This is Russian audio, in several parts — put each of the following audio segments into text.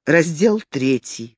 Раздел 3.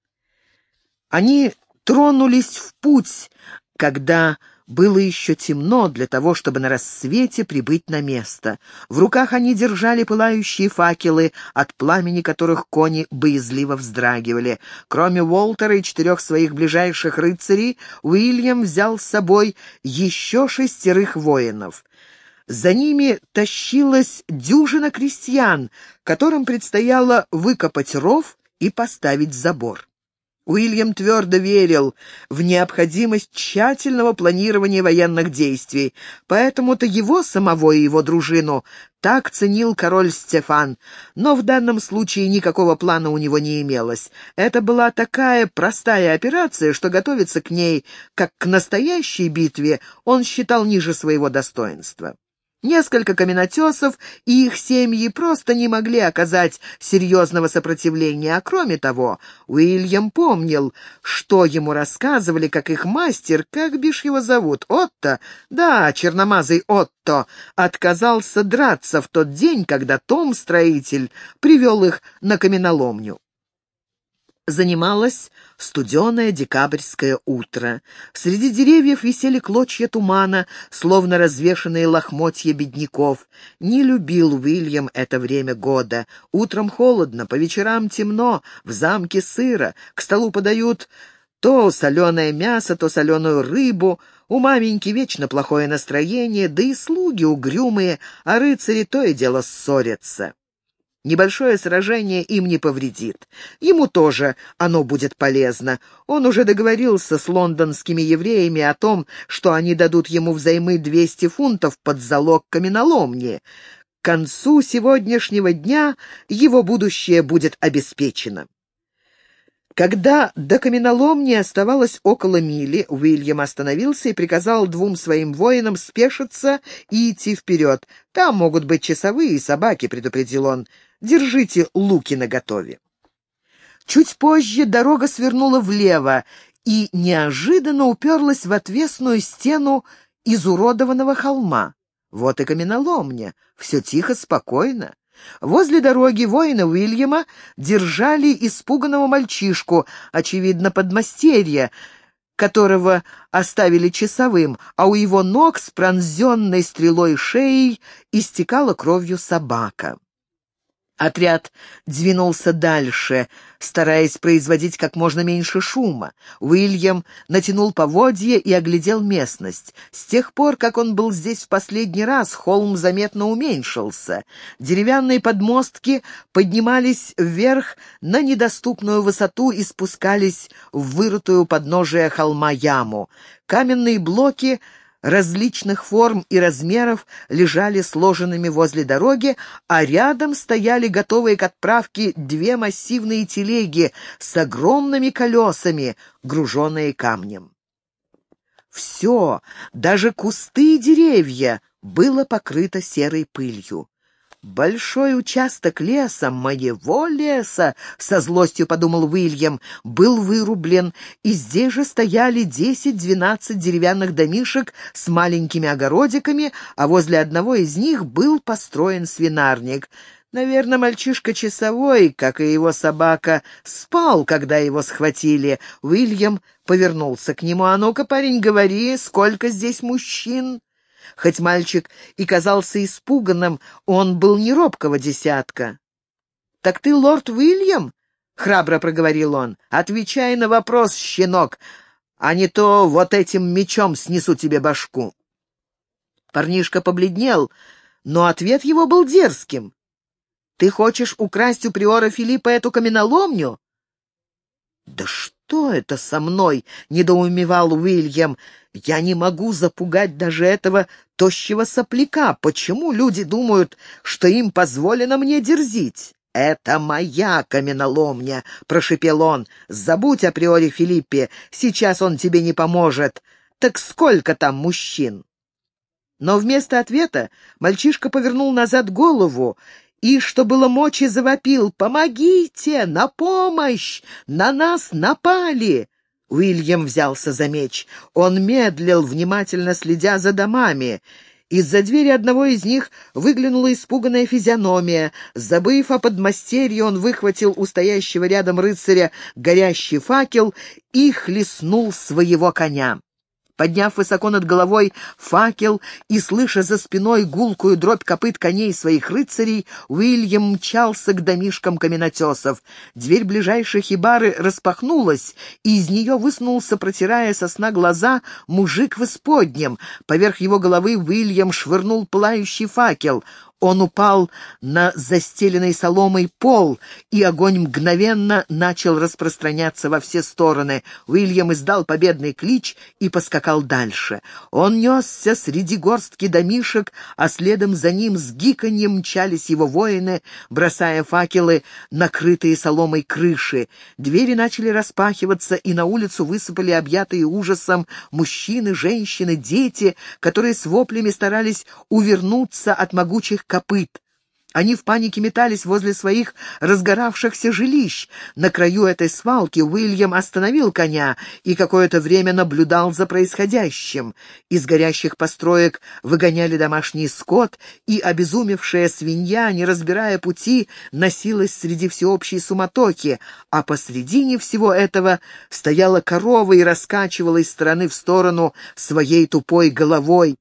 Они тронулись в путь, когда было еще темно, для того, чтобы на рассвете прибыть на место. В руках они держали пылающие факелы, от пламени которых кони боязливо вздрагивали. Кроме Уолтера и 4 своих ближайших рыцарей, Уильям взял с собой еще 6 воинов. За ними тащилась дюжина крестьян, которым предстояло выкопать ров и поставить забор. Уильям твердо верил в необходимость тщательного планирования военных действий, поэтому-то его самого и его дружину так ценил король Стефан, но в данном случае никакого плана у него не имелось. Это была такая простая операция, что готовиться к ней, как к настоящей битве, он считал ниже своего достоинства. Несколько каменотесов и их семьи просто не могли оказать серьезного сопротивления, а кроме того, Уильям помнил, что ему рассказывали, как их мастер, как бишь его зовут, Отто, да, черномазый Отто, отказался драться в тот день, когда Том, строитель, привел их на каменоломню. Занималось студеное декабрьское утро. Среди деревьев висели клочья тумана, словно развешанные лохмотья бедняков. Не любил Уильям это время года. Утром холодно, по вечерам темно, в замке сыро, к столу подают то соленое мясо, то соленую рыбу. У маменьки вечно плохое настроение, да и слуги угрюмые, а рыцари то и дело ссорятся. Небольшое сражение им не повредит. Ему тоже оно будет полезно. Он уже договорился с лондонскими евреями о том, что они дадут ему взаймы 200 фунтов под залог каменоломни. К концу сегодняшнего дня его будущее будет обеспечено. Когда до каменоломни оставалось около мили, Уильям остановился и приказал 2 своим воинам спешиться и идти вперед. «Там могут быть часовые и собаки», — предупредил он. «Держите луки наготове». Чуть позже дорога свернула влево и неожиданно уперлась в отвесную стену изуродованного холма. Вот и каменоломня. Все тихо, спокойно. Возле дороги воины Уильяма держали испуганного мальчишку, очевидно, подмастерья, которого оставили часовым, а у его ног с пронзенной стрелой шеей истекала кровью собака. Отряд двинулся дальше, стараясь производить как можно меньше шума. Уильям натянул поводья и оглядел местность. С тех пор, как он был здесь в последний раз, холм заметно уменьшился. Деревянные подмостки поднимались вверх на недоступную высоту и спускались в вырытую подножие холма яму. Каменные блоки различных форм и размеров лежали сложенными возле дороги, а рядом стояли готовые к отправке 2 массивные телеги с огромными колесами, груженные камнем. Все, даже кусты и деревья, было покрыто серой пылью. «Большой участок леса, моего леса», — со злостью подумал Уильям, — был вырублен, и здесь же стояли 10-12 деревянных домишек с маленькими огородиками, а возле одного из них был построен свинарник. Наверное, мальчишка часовой, как и его собака, спал, когда его схватили. Уильям повернулся к нему. «А ну-ка, парень, говори, сколько здесь мужчин?» Хоть мальчик и казался испуганным, он был не робкого десятка. «Так ты лорд Уильям?» — храбро проговорил он. «Отвечай на вопрос, щенок, а не то вот этим мечом снесу тебе башку». Парнишка побледнел, но ответ его был дерзким. «Ты хочешь украсть у приора Филиппа эту каменоломню?» «Да что это со мной?» — недоумевал Уильям. «Я не могу запугать даже этого тощего сопляка. Почему люди думают, что им позволено мне дерзить?» «Это моя каменоломня», — прошепел он. «Забудь о приоре Филиппе, сейчас он тебе не поможет. Так сколько там мужчин?» Но вместо ответа мальчишка повернул назад голову и, что было мочи, завопил: «Помогите! На помощь! На нас напали!» Уильям взялся за меч. Он медлил, внимательно следя за домами. Из-за двери одного из них выглянула испуганная физиономия. Забыв о подмастерье, он выхватил у стоящего рядом рыцаря горящий факел и хлестнул своего коня. Подняв высоко над головой факел и слыша за спиной гулкую дробь копыт коней своих рыцарей, Уильям мчался к домишкам каменотесов. Дверь ближайшей хибары распахнулась, и из нее высунулся, протирая со сна глаза, мужик в исподнем. Поверх его головы Уильям швырнул пылающий факел. Он упал на застеленный соломой пол, и огонь мгновенно начал распространяться во все стороны. Уильям издал победный клич и поскакал дальше. Он несся среди горстки домишек, а следом за ним с гиканьем мчались его воины, бросая факелы, накрытые соломой крыши. Двери начали распахиваться, и на улицу высыпали объятые ужасом мужчины, женщины, дети, которые с воплями старались увернуться от могучих копыт. Они в панике метались возле своих разгоравшихся жилищ. На краю этой свалки Уильям остановил коня и какое-то время наблюдал за происходящим. Из горящих построек выгоняли домашний скот, и обезумевшая свинья, не разбирая пути, носилась среди всеобщей суматохи, а посредине всего этого стояла корова и раскачивала из стороны в сторону своей тупой головой.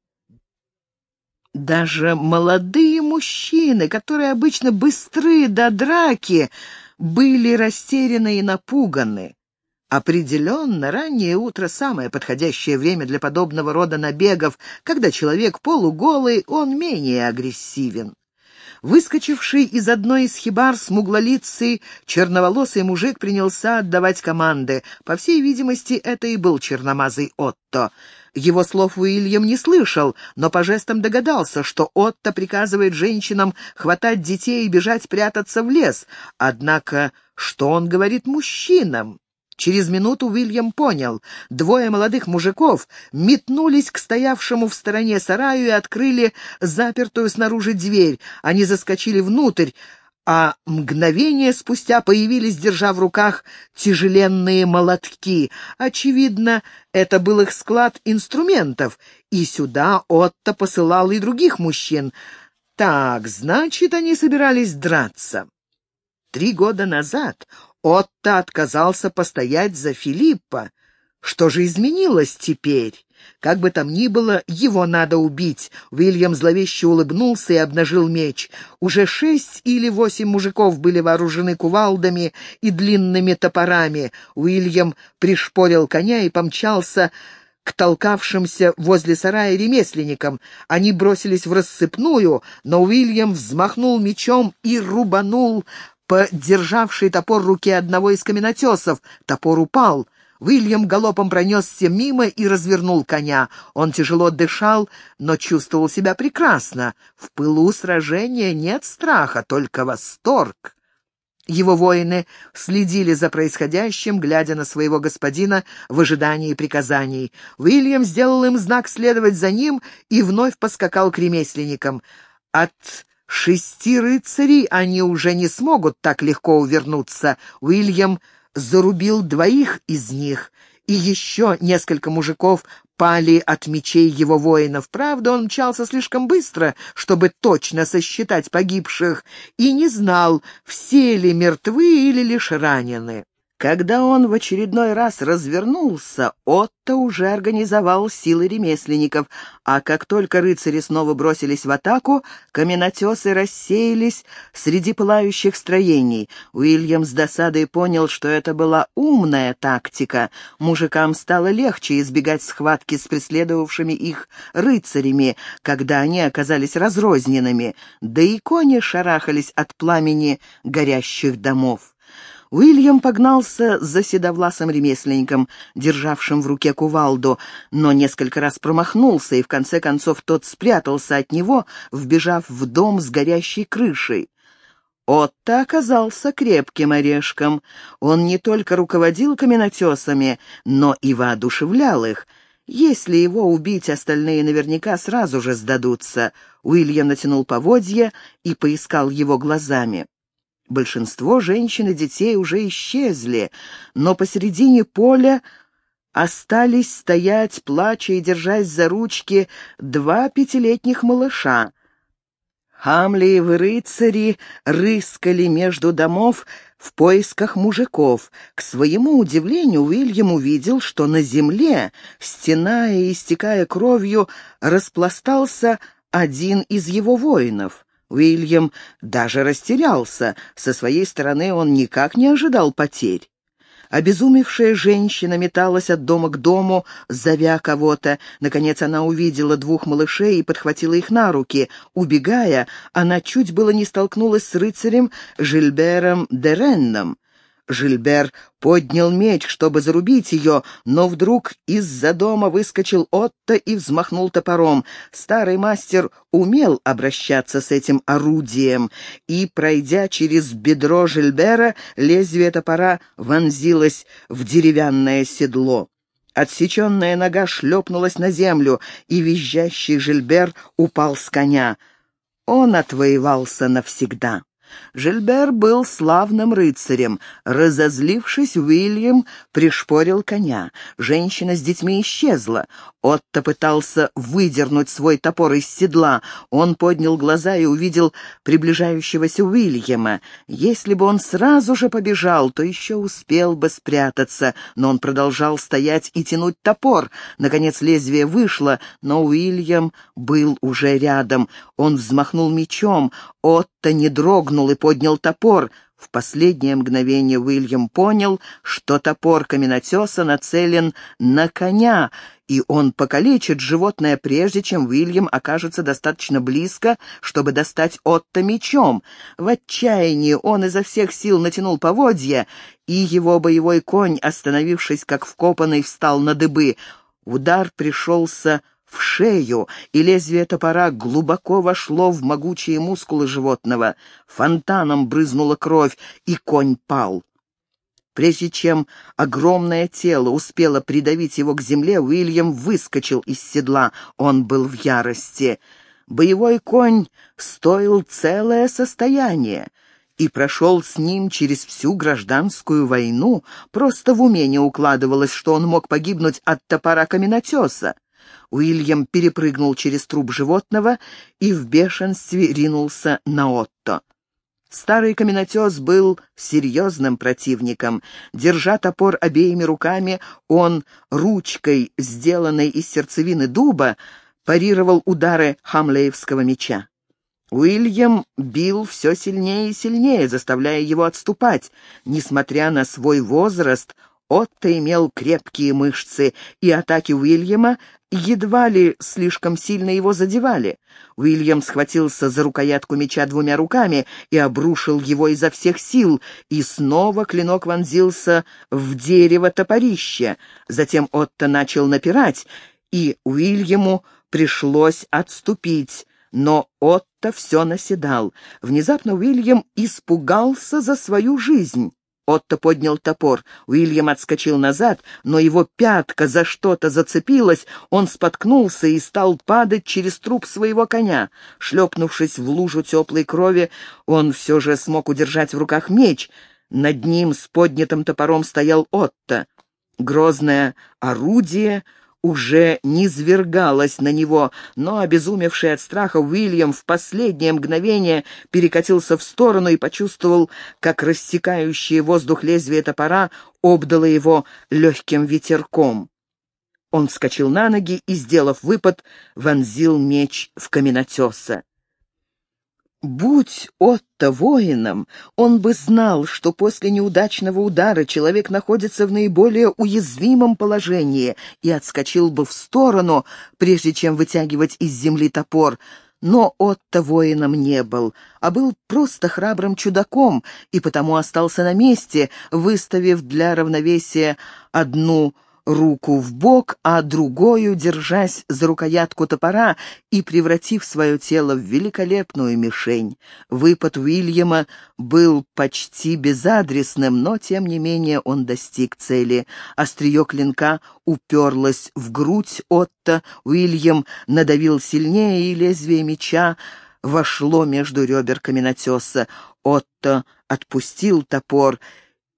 Даже молодые мужчины, которые обычно быстры до драки, были растеряны и напуганы. Определенно, раннее утро — самое подходящее время для подобного рода набегов. Когда человек полуголый, он менее агрессивен. Выскочивший из одной из хибар смуглолицый черноволосый мужик принялся отдавать команды. По всей видимости, это и был черномазый Отто. Его слов Уильям не слышал, но по жестам догадался, что Отто приказывает женщинам хватать детей и бежать прятаться в лес. Однако, что он говорит мужчинам? Через минуту Уильям понял. Двое молодых мужиков метнулись к стоявшему в стороне сараю и открыли запертую снаружи дверь. Они заскочили внутрь, а мгновение спустя появились, держа в руках тяжеленные молотки. Очевидно, это был их склад инструментов, и сюда Отто посылал и других мужчин. Так, значит, они собирались драться. 3 года назад Отто отказался постоять за Филиппа. Что же изменилось теперь? Как бы там ни было, его надо убить. Уильям зловеще улыбнулся и обнажил меч. Уже 6 или 8 мужиков были вооружены кувалдами и длинными топорами. Уильям пришпорил коня и помчался к толкавшимся возле сарая ремесленникам. Они бросились в рассыпную, но Уильям взмахнул мечом и рубанул по державшей топор руке одного из каменотесов. Топор упал. Уильям галопом пронесся мимо и развернул коня. Он тяжело дышал, но чувствовал себя прекрасно. В пылу сражения нет страха, только восторг. Его воины следили за происходящим, глядя на своего господина в ожидании приказаний. Уильям сделал им знак следовать за ним и вновь поскакал к ремесленникам. От 6 рыцарей они уже не смогут так легко увернуться. Уильям зарубил 2 из них, и еще несколько мужиков пали от мечей его воинов. Правда, он мчался слишком быстро, чтобы точно сосчитать погибших, и не знал, все ли мертвы или лишь ранены. Когда он в очередной раз развернулся, Отто уже организовал силы ремесленников, а как только рыцари снова бросились в атаку, каменотесы рассеялись среди пылающих строений. Уильям с досадой понял, что это была умная тактика. Мужикам стало легче избегать схватки с преследовавшими их рыцарями, когда они оказались разрозненными, да и кони шарахались от пламени горящих домов. Уильям погнался за седовласым ремесленником, державшим в руке кувалду, но несколько раз промахнулся, и в конце концов тот спрятался от него, вбежав в дом с горящей крышей. Отто оказался крепким орешком. Он не только руководил каменотесами, но и воодушевлял их. Если его убить, остальные наверняка сразу же сдадутся. Уильям натянул поводья и поискал его глазами. Большинство женщин и детей уже исчезли, но посередине поля остались стоять, плача и держась за ручки, 2 пятилетних малыша. Хамлиевы рыцари рыскали между домов в поисках мужиков. К своему удивлению, Уильям увидел, что на земле, стеная и истекая кровью, распластался один из его воинов. Уильям даже растерялся. Со своей стороны он никак не ожидал потерь. Обезумевшая женщина металась от дома к дому, зовя кого-то. Наконец она увидела 2 малышей и подхватила их на руки. Убегая, она чуть было не столкнулась с рыцарем Жильбером де Ренном. Жильбер поднял меч, чтобы зарубить ее, но вдруг из-за дома выскочил Отто и взмахнул топором. Старый мастер умел обращаться с этим орудием, и, пройдя через бедро Жильбера, лезвие топора вонзилось в деревянное седло. Отсеченная нога шлепнулась на землю, и визжащий Жильбер упал с коня. Он отвоевался навсегда. Жильбер был славным рыцарем. Разозлившись, Уильям пришпорил коня. Женщина с детьми исчезла. Отто пытался выдернуть свой топор из седла. Он поднял глаза и увидел приближающегося Уильяма. Если бы он сразу же побежал, то еще успел бы спрятаться, но он продолжал стоять и тянуть топор. Наконец лезвие вышло, но Уильям был уже рядом. Он взмахнул мечом. Отто не дрогнул и поднял топор. В последнее мгновение Уильям понял, что топор каменотеса нацелен на коня, и он покалечит животное, прежде чем Уильям окажется достаточно близко, чтобы достать Отто мечом. В отчаянии он изо всех сил натянул поводья, и его боевой конь, остановившись как вкопанный, встал на дыбы. Удар пришелся в шею, и лезвие топора глубоко вошло в могучие мускулы животного. Фонтаном брызнула кровь, и конь пал. Прежде чем огромное тело успело придавить его к земле, Уильям выскочил из седла. Он был в ярости. Боевой конь стоил целое состояние и прошел с ним через всю гражданскую войну. Просто в уме не укладывалось, что он мог погибнуть от топора каменотеса. Уильям перепрыгнул через труп животного и в бешенстве ринулся на Отто. Старый каменотес был серьезным противником. Держа топор обеими руками, он ручкой, сделанной из сердцевины дуба, парировал удары хамлеевского меча. Уильям бил все сильнее и сильнее, заставляя его отступать. Несмотря на свой возраст, Отто имел крепкие мышцы, и атаки Уильяма едва ли слишком сильно его задевали. Уильям схватился за рукоятку меча 2 руками и обрушил его изо всех сил, и снова клинок вонзился в дерево топорища. Затем Отто начал напирать, и Уильяму пришлось отступить, но Отто все наседал. Внезапно Уильям испугался за свою жизнь. Отто поднял топор. Уильям отскочил назад, но его пятка за что-то зацепилась, он споткнулся и стал падать через труп своего коня. Шлепнувшись в лужу теплой крови, он все же смог удержать в руках меч. Над ним с поднятым топором стоял Отто. Грозное орудие уже низвергалась на него, но, обезумевший от страха, Уильям в последнее мгновение перекатился в сторону и почувствовал, как рассекающее воздух лезвие топора обдало его легким ветерком. Он вскочил на ноги и, сделав выпад, вонзил меч в каменотеса. Будь Отто воином, он бы знал, что после неудачного удара человек находится в наиболее уязвимом положении, и отскочил бы в сторону, прежде чем вытягивать из земли топор. Но Отто воином не был, а был просто храбрым чудаком, и потому остался на месте, выставив для равновесия одну руку в бок, а другою держась за рукоятку топора и превратив свое тело в великолепную мишень. Выпад Уильяма был почти безадресным, но, тем не менее, он достиг цели. Острие клинка уперлось в грудь Отто, Уильям надавил сильнее, и лезвие меча вошло между ребер каменотеса. Отто отпустил топор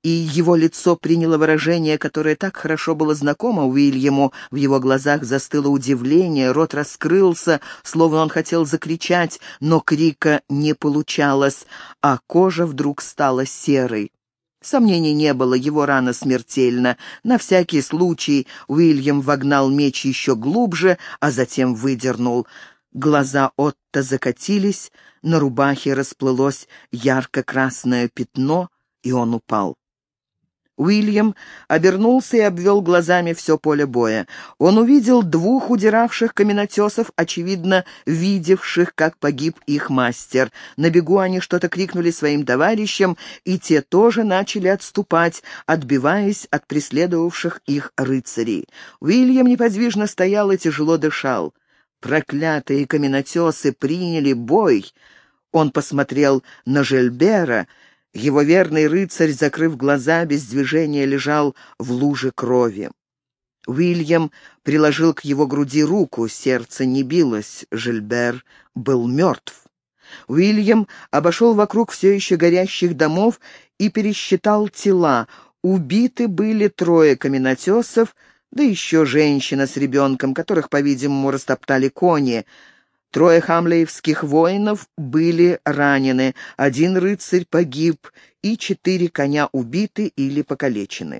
и его лицо приняло выражение, которое так хорошо было знакомо Уильяму. В его глазах застыло удивление, рот раскрылся, словно он хотел закричать, но крика не получалось, а кожа вдруг стала серой. Сомнений не было, его рана смертельна. На всякий случай Уильям вогнал меч еще глубже, а затем выдернул. Глаза Отто закатились, на рубахе расплылось ярко-красное пятно, и он упал. Уильям обернулся и обвел глазами все поле боя. Он увидел двух удиравших каменотесов, очевидно, видевших, как погиб их мастер. На бегу они что-то крикнули своим товарищам, и те тоже начали отступать, отбиваясь от преследовавших их рыцарей. Уильям неподвижно стоял и тяжело дышал. Проклятые каменотесы приняли бой. Он посмотрел на Жильбера. Его верный рыцарь, закрыв глаза, без движения лежал в луже крови. Уильям приложил к его груди руку, сердце не билось, Жильбер был мертв. Уильям обошел вокруг все еще горящих домов и пересчитал тела. Убиты были 3 каменотесов, да еще женщина с ребенком, которых, по-видимому, растоптали кони. 3 хамлеевских воинов были ранены, 1 рыцарь погиб, и 4 коня убиты или покалечены.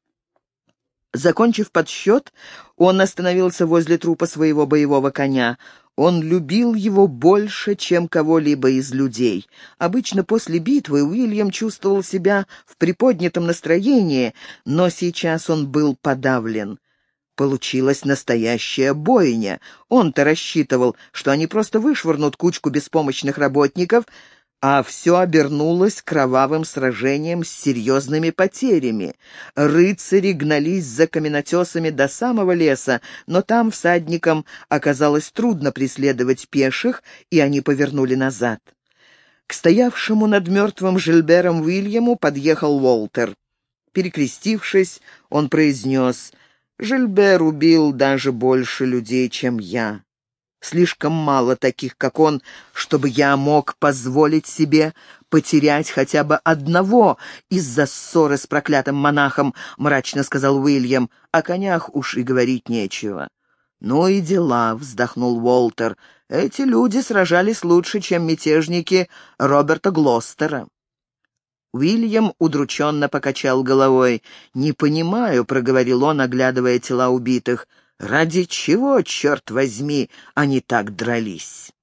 Закончив подсчет, он остановился возле трупа своего боевого коня. Он любил его больше, чем кого-либо из людей. Обычно после битвы Уильям чувствовал себя в приподнятом настроении, но сейчас он был подавлен. Получилась настоящая бойня. Он-то рассчитывал, что они просто вышвырнут кучку беспомощных работников, а все обернулось кровавым сражением с серьезными потерями. Рыцари гнались за каменотесами до самого леса, но там всадникам оказалось трудно преследовать пеших, и они повернули назад. К стоявшему над мертвым Жильбером Уильяму подъехал Уолтер. Перекрестившись, он произнес: «Жильбер убил даже больше людей, чем я. Слишком мало таких, как он, чтобы я мог позволить себе потерять хотя бы одного из-за ссоры с проклятым монахом», — мрачно сказал Уильям. «О конях уж и говорить нечего». «Ну и дела», — вздохнул Уолтер. «Эти люди сражались лучше, чем мятежники Роберта Глостера». Уильям удрученно покачал головой. «Не понимаю», — проговорил он, оглядывая тела убитых. «Ради чего, черт возьми, они так дрались?»